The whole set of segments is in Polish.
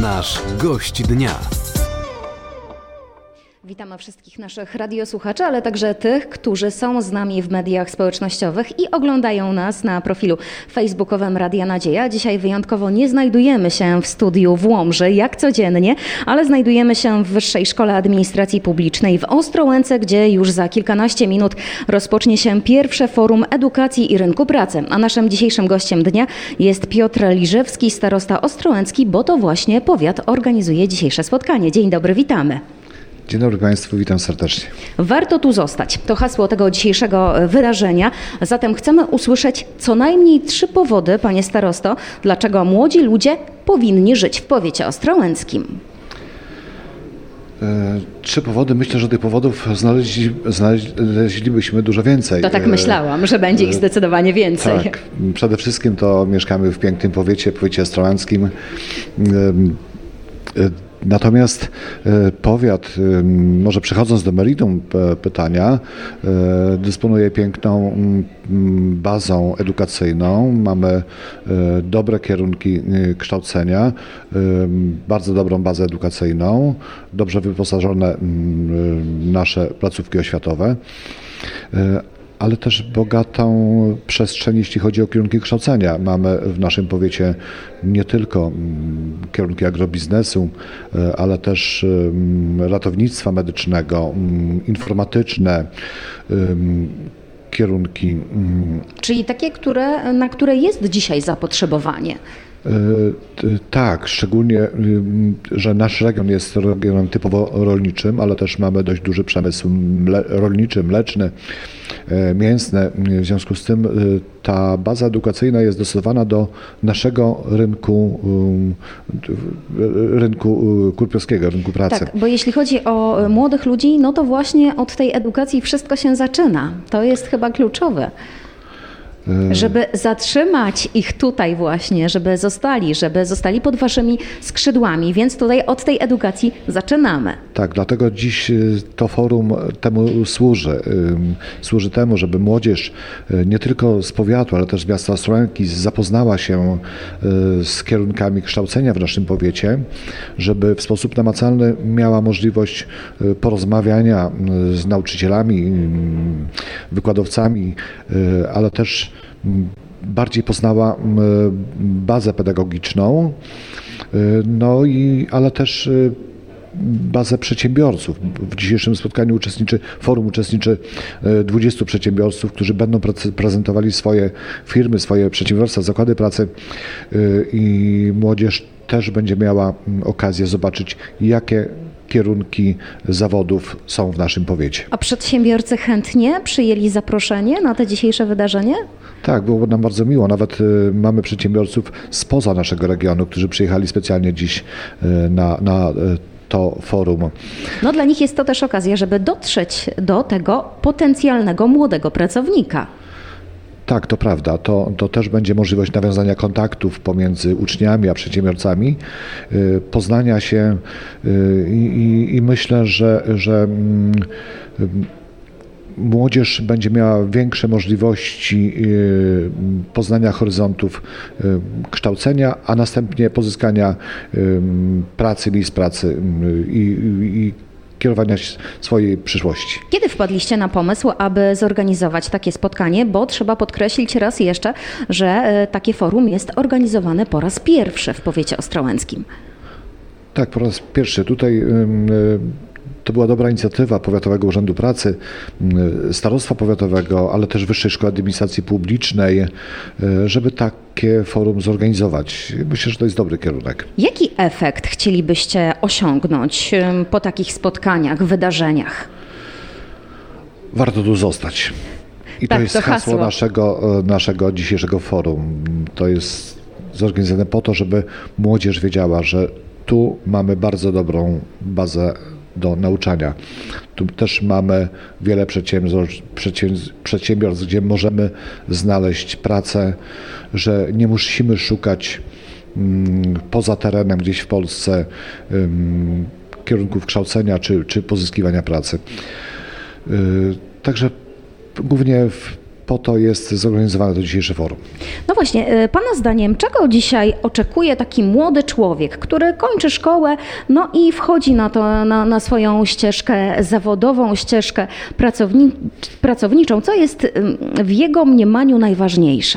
Nasz gość dnia. Witamy wszystkich naszych radiosłuchaczy, ale także tych, którzy są z nami w mediach społecznościowych i oglądają nas na profilu facebookowym Radia Nadzieja. Dzisiaj wyjątkowo nie znajdujemy się w studiu w Łomży, jak codziennie, ale znajdujemy się w Wyższej Szkole Administracji Publicznej w Ostrołęce, gdzie już za kilkanaście minut rozpocznie się pierwsze Forum Edukacji i Rynku Pracy. A naszym dzisiejszym gościem dnia jest Piotr Liżewski, starosta ostrołęcki, bo to właśnie powiat organizuje dzisiejsze spotkanie. Dzień dobry, witamy. Dzień dobry Państwu, witam serdecznie. Warto tu zostać. To hasło tego dzisiejszego wydarzenia. Zatem chcemy usłyszeć co najmniej 3 powody, panie starosto, dlaczego młodzi ludzie powinni żyć w powiecie ostrołęckim. 3 powody. Myślę, że tych powodów znaleźlibyśmy dużo więcej. To tak myślałam, że będzie ich zdecydowanie więcej. Tak. Przede wszystkim to mieszkamy w pięknym powiecie ostrołęckim. Natomiast powiat, może przechodząc do meritum pytania, dysponuje piękną bazą edukacyjną. Mamy dobre kierunki kształcenia, bardzo dobrą bazę edukacyjną, dobrze wyposażone nasze placówki oświatowe, ale też bogatą przestrzeń, jeśli chodzi o kierunki kształcenia. Mamy w naszym powiecie nie tylko kierunki agrobiznesu, ale też ratownictwa medycznego, informatyczne, kierunki. Czyli takie, na które jest dzisiaj zapotrzebowanie. Tak, szczególnie, że nasz region jest regionem typowo rolniczym, ale też mamy dość duży przemysł rolniczy, mleczny, mięsny. W związku z tym ta baza edukacyjna jest dostosowana do naszego rynku kurpiowskiego, rynku pracy. Tak, bo jeśli chodzi o młodych ludzi, no to właśnie od tej edukacji wszystko się zaczyna. To jest chyba kluczowe. Żeby zatrzymać ich tutaj właśnie, żeby zostali pod waszymi skrzydłami, więc tutaj od tej edukacji zaczynamy. Tak, dlatego dziś to forum temu służy. Służy temu, żeby młodzież nie tylko z powiatu, ale też z miasta Ostrołęki zapoznała się z kierunkami kształcenia w naszym powiecie, żeby w sposób namacalny miała możliwość porozmawiania z nauczycielami, wykładowcami, ale też bardziej poznała bazę pedagogiczną, ale też bazę przedsiębiorców. W dzisiejszym spotkaniu forum uczestniczy 20 przedsiębiorców, którzy będą prezentowali swoje firmy, swoje przedsiębiorstwa, zakłady pracy i młodzież też będzie miała okazję zobaczyć, jakie kierunki zawodów są w naszym powiecie. A przedsiębiorcy chętnie przyjęli zaproszenie na to dzisiejsze wydarzenie? Tak, było nam bardzo miło. Nawet mamy przedsiębiorców spoza naszego regionu, którzy przyjechali specjalnie dziś na to forum. No dla nich jest to też okazja, żeby dotrzeć do tego potencjalnego młodego pracownika. Tak, to prawda. To też będzie możliwość nawiązania kontaktów pomiędzy uczniami a przedsiębiorcami, poznania się i myślę, że młodzież będzie miała większe możliwości poznania horyzontów kształcenia, a następnie pozyskania miejsc pracy i kierowania swojej przyszłości. Kiedy wpadliście na pomysł, aby zorganizować takie spotkanie? Bo trzeba podkreślić raz jeszcze, że takie forum jest organizowane po raz pierwszy w powiecie ostrołęckim. Tak, po raz pierwszy. Tutaj to była dobra inicjatywa Powiatowego Urzędu Pracy, Starostwa Powiatowego, ale też Wyższej Szkoły Administracji Publicznej, żeby takie forum zorganizować. Myślę, że to jest dobry kierunek. Jaki efekt chcielibyście osiągnąć po takich spotkaniach, wydarzeniach? Warto tu zostać. I tak, to jest hasło naszego dzisiejszego forum. To jest zorganizowane po to, żeby młodzież wiedziała, że tu mamy bardzo dobrą bazę do nauczania. Tu też mamy wiele przedsiębiorstw, gdzie możemy znaleźć pracę, że nie musimy szukać poza terenem gdzieś w Polsce kierunków kształcenia czy pozyskiwania pracy. Także głównie po to jest zorganizowane to dzisiejsze forum. No właśnie, Pana zdaniem, czego dzisiaj oczekuje taki młody człowiek, który kończy szkołę, no i wchodzi na swoją ścieżkę zawodową, ścieżkę pracowniczą? Co jest w jego mniemaniu najważniejsze?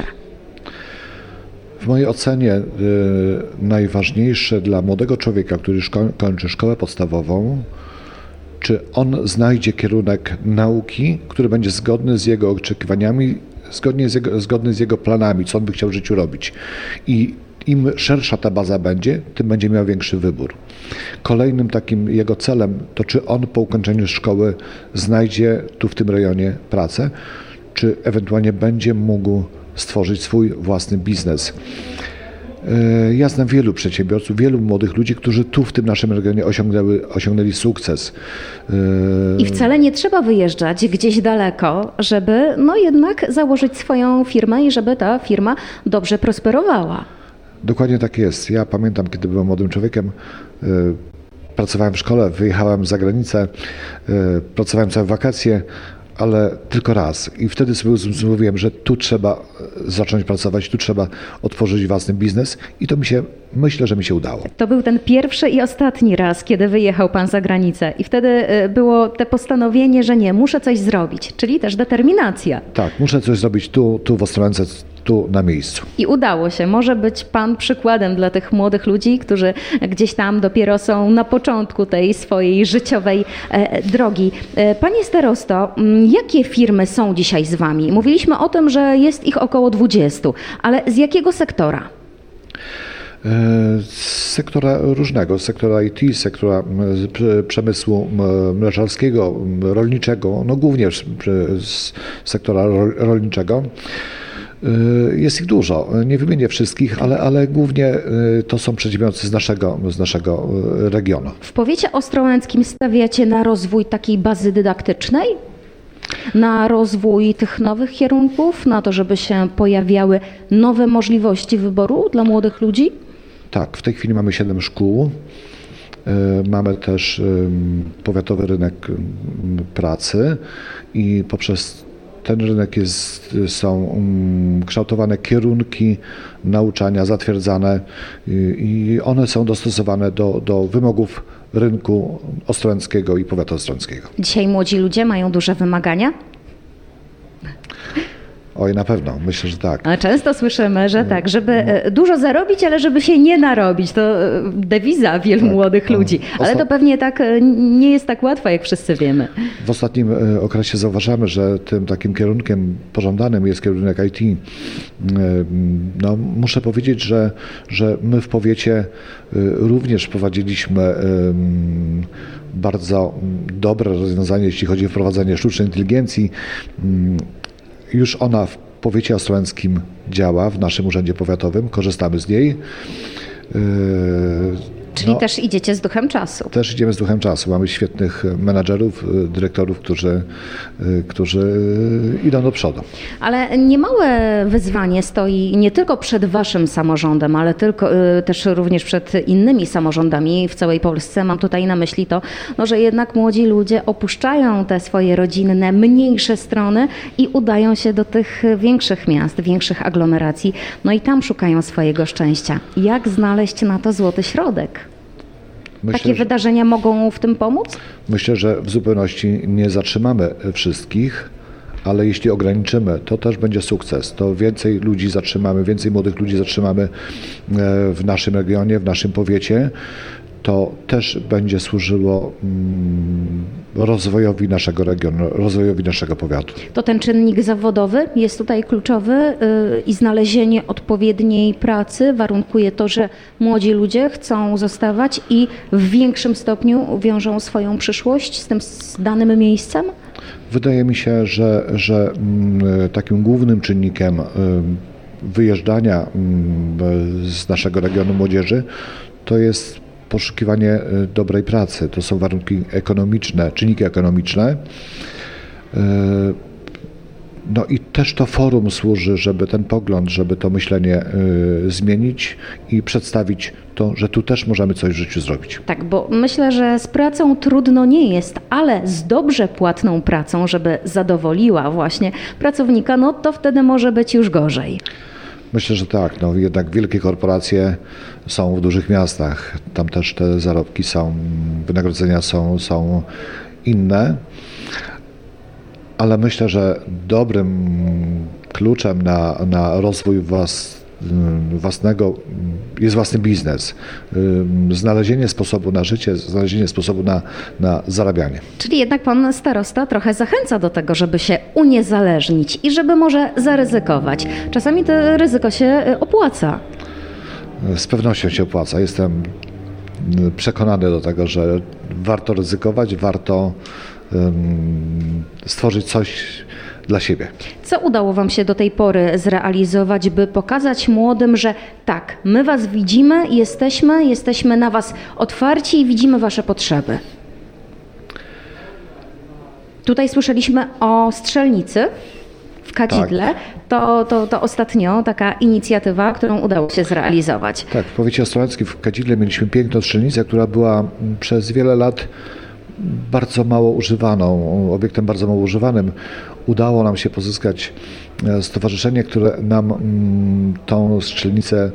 W mojej ocenie najważniejsze dla młodego człowieka, który kończy szkołę podstawową, czy on znajdzie kierunek nauki, który będzie zgodny z jego oczekiwaniami, zgodny z jego planami, co on by chciał w życiu robić. I im szersza ta baza będzie, tym będzie miał większy wybór. Kolejnym takim jego celem to, czy on po ukończeniu szkoły znajdzie tu w tym rejonie pracę, czy ewentualnie będzie mógł stworzyć swój własny biznes. Ja znam wielu przedsiębiorców, wielu młodych ludzi, którzy tu w tym naszym regionie osiągnęli sukces. I wcale nie trzeba wyjeżdżać gdzieś daleko, żeby jednak założyć swoją firmę i żeby ta firma dobrze prosperowała. Dokładnie tak jest. Ja pamiętam, kiedy byłem młodym człowiekiem, pracowałem w szkole, wyjechałem za granicę, pracowałem całe wakacje, ale tylko raz. I wtedy sobie mówiłem, że tu trzeba zacząć pracować, tu trzeba otworzyć własny biznes i to myślę, że mi się udało. To był ten pierwszy i ostatni raz, kiedy wyjechał Pan za granicę i wtedy było te postanowienie, że nie, muszę coś zrobić, czyli też determinacja. Tak, muszę coś zrobić tu w Ostrowence, tu na miejscu. I udało się. Może być Pan przykładem dla tych młodych ludzi, którzy gdzieś tam dopiero są na początku tej swojej życiowej drogi. Panie starosto, jakie firmy są dzisiaj z Wami? Mówiliśmy o tym, że jest ich około 20, ale z jakiego sektora? Z sektora różnego, z sektora IT, z sektora przemysłu mleczarskiego, rolniczego, no głównie z sektora rolniczego. Jest ich dużo, nie wymienię wszystkich, ale głównie to są przedsiębiorcy z naszego regionu. W powiecie ostrołęckim stawiacie na rozwój takiej bazy dydaktycznej? Na rozwój tych nowych kierunków, na to, żeby się pojawiały nowe możliwości wyboru dla młodych ludzi? Tak, w tej chwili mamy 7 szkół. Mamy też powiatowy rynek pracy i poprzez ten rynek są kształtowane kierunki nauczania, zatwierdzane i one są dostosowane do wymogów rynku ostrołęckiego i powiatu ostrołęckiego. Dzisiaj młodzi ludzie mają duże wymagania? Oj, na pewno, myślę, że tak. A często słyszymy, że tak, żeby dużo zarobić, ale żeby się nie narobić. To dewiza wielu młodych ludzi. Ale to pewnie tak nie jest tak łatwo, jak wszyscy wiemy. W ostatnim okresie zauważamy, że tym takim kierunkiem pożądanym jest kierunek IT. No, muszę powiedzieć, że my w powiecie również wprowadziliśmy bardzo dobre rozwiązanie, jeśli chodzi o wprowadzenie sztucznej inteligencji. Już ona w powiecie ostrołęckim działa, w naszym urzędzie powiatowym, korzystamy z niej. Czyli też idziecie z duchem czasu. Też idziemy z duchem czasu. Mamy świetnych menadżerów, dyrektorów, którzy idą do przodu. Ale niemałe wyzwanie stoi nie tylko przed Waszym samorządem, ale też również przed innymi samorządami w całej Polsce. Mam tutaj na myśli to, że jednak młodzi ludzie opuszczają te swoje rodzinne, mniejsze strony i udają się do tych większych miast, większych aglomeracji. No i tam szukają swojego szczęścia. Jak znaleźć na to złoty środek? Takie wydarzenia mogą w tym pomóc? Myślę, że w zupełności nie zatrzymamy wszystkich, ale jeśli ograniczymy, to też będzie sukces. To więcej ludzi zatrzymamy, więcej młodych ludzi zatrzymamy w naszym regionie, w naszym powiecie. To też będzie służyło rozwojowi naszego regionu, rozwojowi naszego powiatu. To ten czynnik zawodowy jest tutaj kluczowy i znalezienie odpowiedniej pracy warunkuje to, że młodzi ludzie chcą zostawać i w większym stopniu wiążą swoją przyszłość z tym danym miejscem? Wydaje mi się, że takim głównym czynnikiem wyjeżdżania z naszego regionu młodzieży to jest poszukiwanie dobrej pracy. To są warunki ekonomiczne, czynniki ekonomiczne. No i też to forum służy, żeby ten pogląd, żeby to myślenie zmienić i przedstawić to, że tu też możemy coś w życiu zrobić. Tak, bo myślę, że z pracą trudno nie jest, ale z dobrze płatną pracą, żeby zadowoliła właśnie pracownika, no to wtedy może być już gorzej. Myślę, że tak. No, jednak wielkie korporacje są w dużych miastach. Tam też te zarobki są, wynagrodzenia są inne. Ale myślę, że dobrym kluczem na rozwój własnego jest własny biznes. Znalezienie sposobu na życie, znalezienie sposobu na zarabianie. Czyli jednak pan starosta trochę zachęca do tego, żeby się uniezależnić i żeby może zaryzykować. Czasami to ryzyko się opłaca. Z pewnością się opłaca. Jestem przekonany do tego, że warto ryzykować, warto stworzyć coś dla siebie. Co udało wam się do tej pory zrealizować, by pokazać młodym, że tak, my was widzimy, jesteśmy na was otwarci i widzimy wasze potrzeby? Tutaj słyszeliśmy o strzelnicy w Kadzidle. Tak. To ostatnio taka inicjatywa, którą udało się zrealizować. Tak, w powiecie ostrołęckim w Kadzidle mieliśmy piękną strzelnicę, która była przez wiele lat bardzo mało używaną, obiektem bardzo mało używanym. Udało nam się pozyskać stowarzyszenie, które nam tą strzelnicę,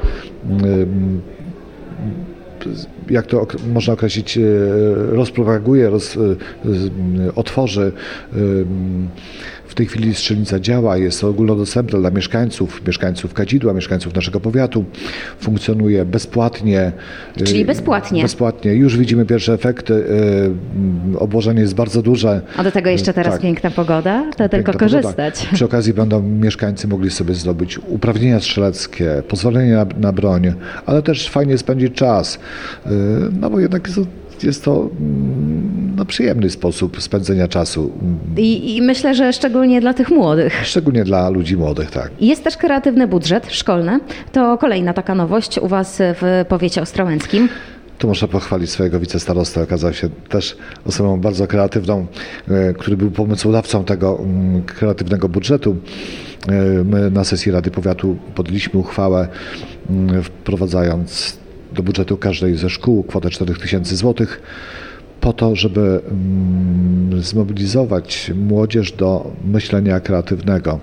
jak to można określić, rozpropaguje, otworzy. W tej chwili strzelnica działa, jest ogólnodostępna dla mieszkańców Kadzidła, mieszkańców naszego powiatu. Funkcjonuje bezpłatnie. Czyli bezpłatnie? Bezpłatnie. Już widzimy pierwsze efekty. Obłożenie jest bardzo duże. A do tego jeszcze teraz piękna pogoda, to tylko korzystać. Pogoda. Przy okazji będą mieszkańcy mogli sobie zdobyć uprawnienia strzeleckie, pozwolenie na broń, ale też fajnie spędzić czas. No bo jednak jest to przyjemny sposób spędzenia czasu. I myślę, że szczególnie dla tych młodych. Szczególnie dla ludzi młodych, tak. Jest też kreatywny budżet szkolny. To kolejna taka nowość u was w powiecie ostrołęckim. Tu muszę pochwalić swojego wicestarostę. Okazał się też osobą bardzo kreatywną, który był pomysłodawcą tego kreatywnego budżetu. My na sesji Rady Powiatu podjęliśmy uchwałę, wprowadzając do budżetu każdej ze szkół kwotę 4000 zł po to, żeby zmobilizować młodzież do myślenia kreatywnego,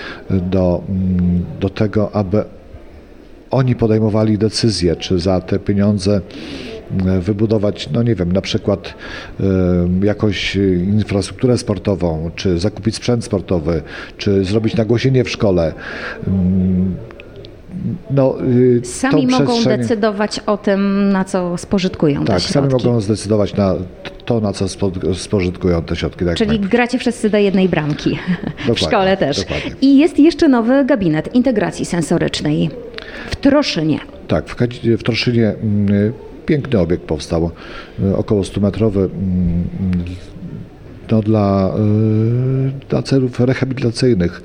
do tego, aby oni podejmowali decyzje, czy za te pieniądze wybudować, no nie wiem, na przykład jakąś infrastrukturę sportową, czy zakupić sprzęt sportowy, czy zrobić nagłośnienie w szkole. Sami mogą decydować o tym, na co spożytkują te środki. Tak, sami mogą zdecydować na to, na co spożytkują te środki. Tak. Czyli gracie wszyscy do jednej bramki. Dokładnie, w szkole też. Dokładnie. I jest jeszcze nowy gabinet integracji sensorycznej w Troszynie. Tak, w Troszynie piękny obiekt powstał, około 100-metrowy, dla celów rehabilitacyjnych.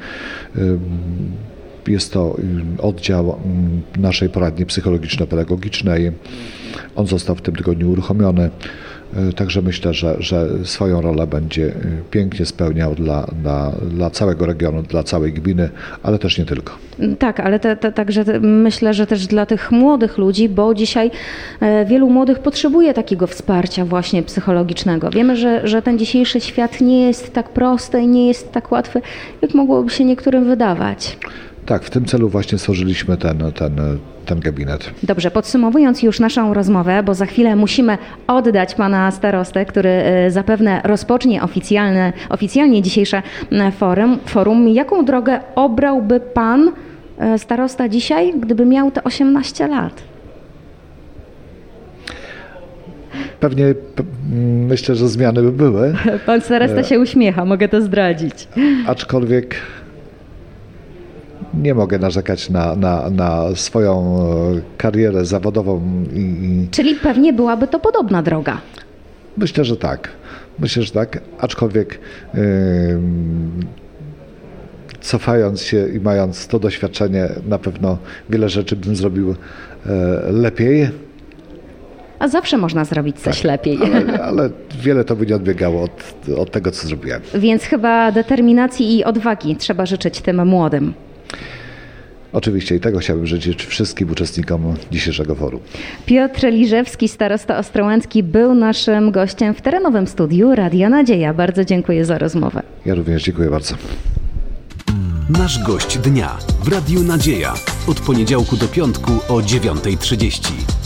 Jest to oddział naszej poradni psychologiczno-pedagogicznej. On został w tym tygodniu uruchomiony. Także myślę, że swoją rolę będzie pięknie spełniał dla całego regionu, dla całej gminy, ale też nie tylko. Tak, ale także myślę, że też dla tych młodych ludzi, bo dzisiaj wielu młodych potrzebuje takiego wsparcia właśnie psychologicznego. Wiemy, że ten dzisiejszy świat nie jest tak prosty i nie jest tak łatwy, jak mogłoby się niektórym wydawać. Tak, w tym celu właśnie stworzyliśmy ten gabinet. Dobrze, podsumowując już naszą rozmowę, bo za chwilę musimy oddać pana starostę, który zapewne rozpocznie oficjalnie dzisiejsze forum. Jaką drogę obrałby pan starosta dzisiaj, gdyby miał te 18 lat? Pewnie myślę, że zmiany by były. Pan starosta się uśmiecha, mogę to zdradzić. Aczkolwiek nie mogę narzekać na swoją karierę zawodową. Czyli pewnie byłaby to podobna droga. Myślę, że tak. Aczkolwiek cofając się i mając to doświadczenie, na pewno wiele rzeczy bym zrobił lepiej. A zawsze można zrobić coś lepiej. Ale wiele to by nie odbiegało od tego, co zrobiłem. Więc chyba determinacji i odwagi trzeba życzyć tym młodym. Oczywiście i tego chciałbym życzyć wszystkim uczestnikom dzisiejszego forum. Piotr Liżewski, starosta ostrołęcki, był naszym gościem w terenowym studiu Radia Nadzieja. Bardzo dziękuję za rozmowę. Ja również dziękuję bardzo. Nasz gość dnia w Radiu Nadzieja. Od poniedziałku do piątku o 9:30.